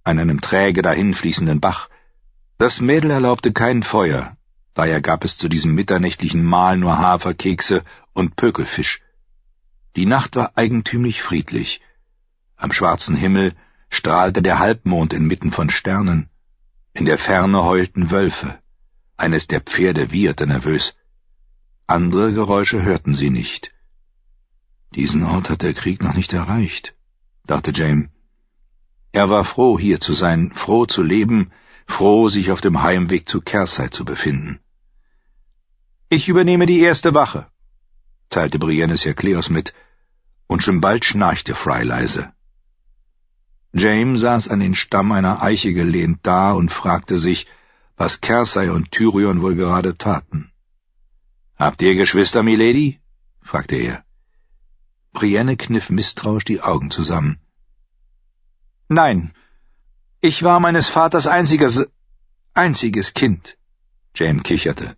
an einem träge dahinfließenden Bach. Das Mädel erlaubte kein Feuer, daher gab es zu diesem mitternächtlichen Mahl nur Haferkekse und Pökelfisch. Die Nacht war eigentümlich friedlich. Am schwarzen Himmel strahlte der Halbmond inmitten von Sternen. In der Ferne heulten Wölfe. Eines der Pferde wieherte nervös. Andere Geräusche hörten sie nicht. Diesen Ort hat der Krieg noch nicht erreicht, dachte James. Er war froh, hier zu sein, froh zu leben, froh, sich auf dem Heimweg zu Kersai zu befinden. »Ich übernehme die erste Wache«, teilte Brienne Sinclair mit, und schon bald schnarchte Fry leise. James saß an den Stamm einer Eiche gelehnt da und fragte sich, was Kersai und Tyrion wohl gerade taten. »Habt ihr Geschwister, Milady?« fragte er. Brienne kniff misstrauisch die Augen zusammen. »Nein, ich war meines Vaters einziges Kind.« James kicherte.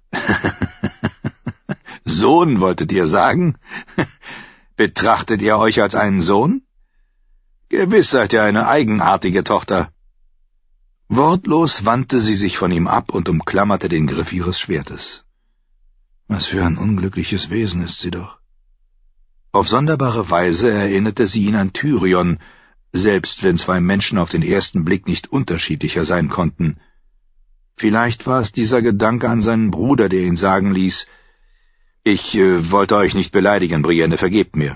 »Sohn, wolltet ihr sagen? Betrachtet ihr euch als einen Sohn? Gewiss seid ihr eine eigenartige Tochter.« Wortlos wandte sie sich von ihm ab und umklammerte den Griff ihres Schwertes. Was für ein unglückliches Wesen ist sie doch. Auf sonderbare Weise erinnerte sie ihn an Tyrion, selbst wenn zwei Menschen auf den ersten Blick nicht unterschiedlicher sein konnten. Vielleicht war es dieser Gedanke an seinen Bruder, der ihn sagen ließ, »Ich wollte euch nicht beleidigen, Brienne, vergebt mir.«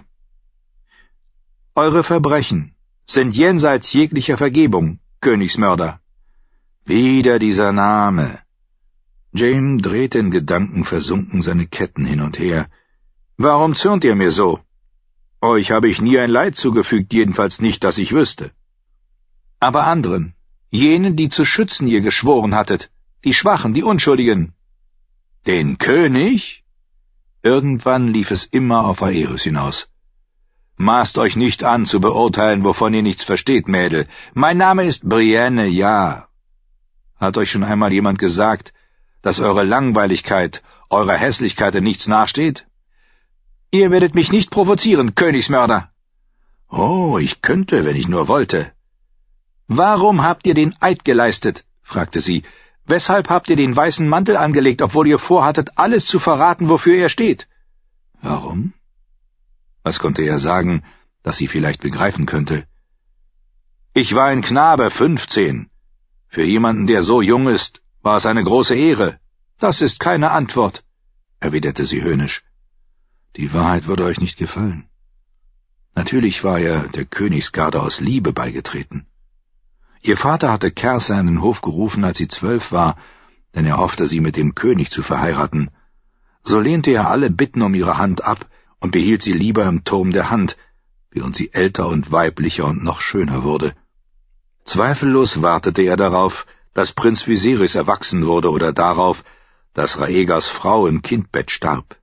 »Eure Verbrechen sind jenseits jeglicher Vergebung, Königsmörder.« Wieder dieser Name. James drehte in Gedanken versunken seine Ketten hin und her. »Warum zürnt ihr mir so? Euch habe ich nie ein Leid zugefügt, jedenfalls nicht, dass ich wüsste. Aber anderen, jenen, die zu schützen ihr geschworen hattet, die Schwachen, die Unschuldigen. Den König?« Irgendwann lief es immer auf Aerys hinaus. »Maßt euch nicht an, zu beurteilen, wovon ihr nichts versteht, Mädel. Mein Name ist Brienne, ja. Hat euch schon einmal jemand gesagt, dass eure Langweiligkeit, eurer Hässlichkeit in nichts nachsteht? Ihr werdet mich nicht provozieren, Königsmörder.« »Oh, ich könnte, wenn ich nur wollte.« »Warum habt ihr den Eid geleistet?« fragte sie. »Weshalb habt ihr den weißen Mantel angelegt, obwohl ihr vorhattet, alles zu verraten, wofür er steht?« »Warum?« Was konnte er sagen, das sie vielleicht begreifen könnte? »Ich war ein Knabe, 15. Für jemanden, der so jung ist, war es eine große Ehre.« »Das ist keine Antwort«, erwiderte sie höhnisch. »Die Wahrheit würde euch nicht gefallen. Natürlich war er der Königsgarde aus Liebe beigetreten. Ihr Vater hatte Kersai an den Hof gerufen, als sie 12 war, denn er hoffte, sie mit dem König zu verheiraten. So lehnte er alle Bitten um ihre Hand ab und behielt sie lieber im Turm der Hand, während sie älter und weiblicher und noch schöner wurde. Zweifellos wartete er darauf, dass Prinz Viserys erwachsen wurde oder darauf, dass Rhaegas Frau im Kindbett starb.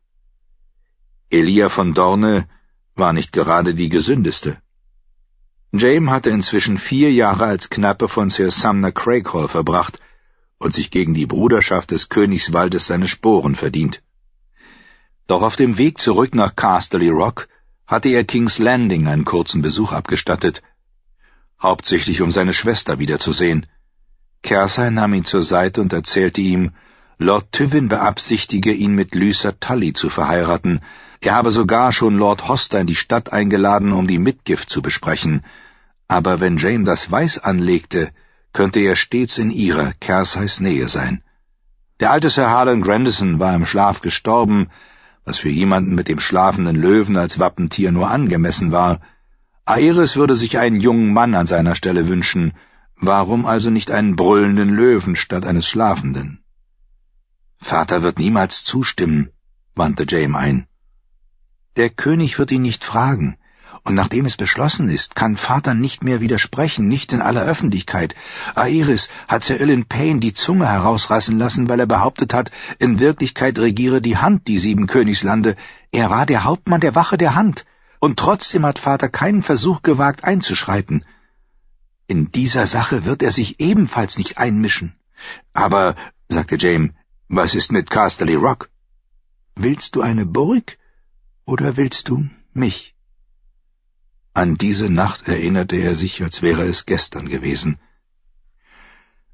Elia von Dorne war nicht gerade die gesündeste. Jaime hatte inzwischen 4 Jahre als Knappe von Sir Sumner Craighall verbracht und sich gegen die Bruderschaft des Königswaldes seine Sporen verdient. Doch auf dem Weg zurück nach Casterly Rock hatte er King's Landing einen kurzen Besuch abgestattet, hauptsächlich um seine Schwester wiederzusehen. Kersai nahm ihn zur Seite und erzählte ihm, Lord Tywin beabsichtige, ihn mit Lysa Tully zu verheiraten. Er habe sogar schon Lord Hoster in die Stadt eingeladen, um die Mitgift zu besprechen. Aber wenn Jaime das Weiß anlegte, könnte er stets in ihrer, Kersais Nähe sein. Der alte Sir Harlan Grandison war im Schlaf gestorben, was für jemanden mit dem schlafenden Löwen als Wappentier nur angemessen war. Aerys würde sich einen jungen Mann an seiner Stelle wünschen. Warum also nicht einen brüllenden Löwen statt eines Schlafenden? »Vater wird niemals zustimmen«, wandte Jaime ein. »Der König wird ihn nicht fragen, und nachdem es beschlossen ist, kann Vater nicht mehr widersprechen, nicht in aller Öffentlichkeit. Aerys hat Sir Ilyn Payne die Zunge herausreißen lassen, weil er behauptet hat, in Wirklichkeit regiere die Hand die 7 Königslande. Er war der Hauptmann der Wache der Hand, und trotzdem hat Vater keinen Versuch gewagt, einzuschreiten. In dieser Sache wird er sich ebenfalls nicht einmischen.« »Aber«, sagte Jaime, »was ist mit Casterly Rock?« »Willst du eine Burg, oder willst du mich?« An diese Nacht erinnerte er sich, als wäre es gestern gewesen.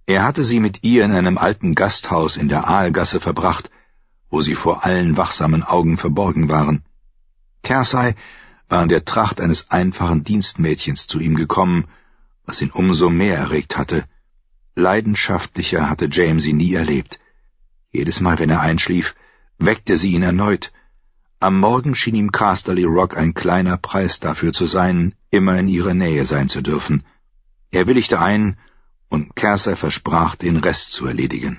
Er hatte sie mit ihr in einem alten Gasthaus in der Aalgasse verbracht, wo sie vor allen wachsamen Augen verborgen waren. Cersei war in der Tracht eines einfachen Dienstmädchens zu ihm gekommen, was ihn umso mehr erregt hatte. Leidenschaftlicher hatte Jaime sie nie erlebt. Jedes Mal, wenn er einschlief, weckte sie ihn erneut. Am Morgen schien ihm Casterly Rock ein kleiner Preis dafür zu sein, immer in ihrer Nähe sein zu dürfen. Er willigte ein, und Cersei versprach, den Rest zu erledigen.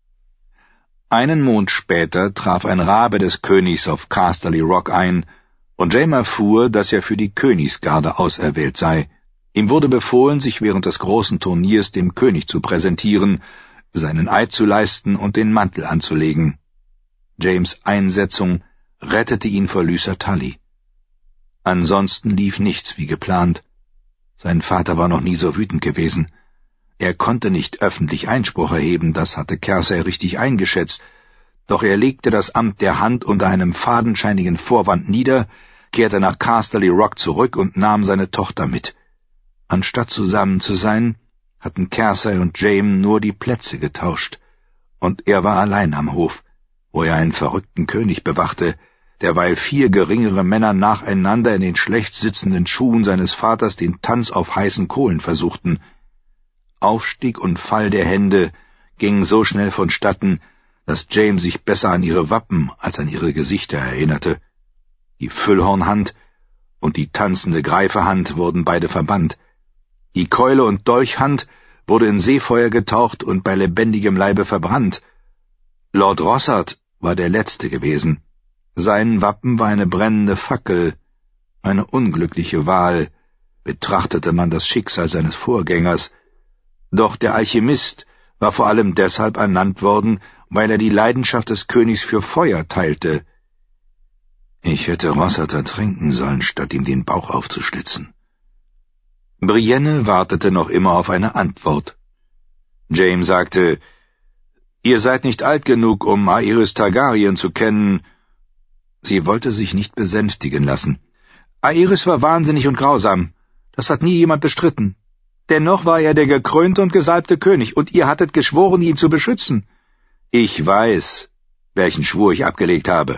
Einen Mond später traf ein Rabe des Königs auf Casterly Rock ein, und Jaime erfuhr, dass er für die Königsgarde auserwählt sei. Ihm wurde befohlen, sich während des großen Turniers dem König zu präsentieren, seinen Eid zu leisten und den Mantel anzulegen. Jaimes Einsetzung rettete ihn vor Lysa Tully. Ansonsten lief nichts wie geplant. Sein Vater war noch nie so wütend gewesen. Er konnte nicht öffentlich Einspruch erheben, das hatte Cersei richtig eingeschätzt, doch er legte das Amt der Hand unter einem fadenscheinigen Vorwand nieder, kehrte nach Casterly Rock zurück und nahm seine Tochter mit. Anstatt zusammen zu sein, hatten Cersei und Jaime nur die Plätze getauscht, und er war allein am Hof, wo er einen verrückten König bewachte, derweil 4 geringere Männer nacheinander in den schlecht sitzenden Schuhen seines Vaters den Tanz auf heißen Kohlen versuchten. Aufstieg und Fall der Hände gingen so schnell vonstatten, dass Jaime sich besser an ihre Wappen als an ihre Gesichter erinnerte. Die Füllhornhand und die tanzende Greifehand wurden beide verbannt. Die Keule- und Dolchhand wurde in Seefeuer getaucht und bei lebendigem Leibe verbrannt. Lord Rossard war der Letzte gewesen. Sein Wappen war eine brennende Fackel, eine unglückliche Wahl, betrachtete man das Schicksal seines Vorgängers. Doch der Alchemist war vor allem deshalb ernannt worden, weil er die Leidenschaft des Königs für Feuer teilte. Ich hätte Rossard ertränken sollen, statt ihm den Bauch aufzuschlitzen. Brienne wartete noch immer auf eine Antwort. Jaime sagte, »Ihr seid nicht alt genug, um Aerys Targaryen zu kennen.« Sie wollte sich nicht besänftigen lassen. »Aerys war wahnsinnig und grausam. Das hat nie jemand bestritten. Dennoch war er der gekrönte und gesalbte König, und ihr hattet geschworen, ihn zu beschützen.« »Ich weiß, welchen Schwur ich abgelegt habe.«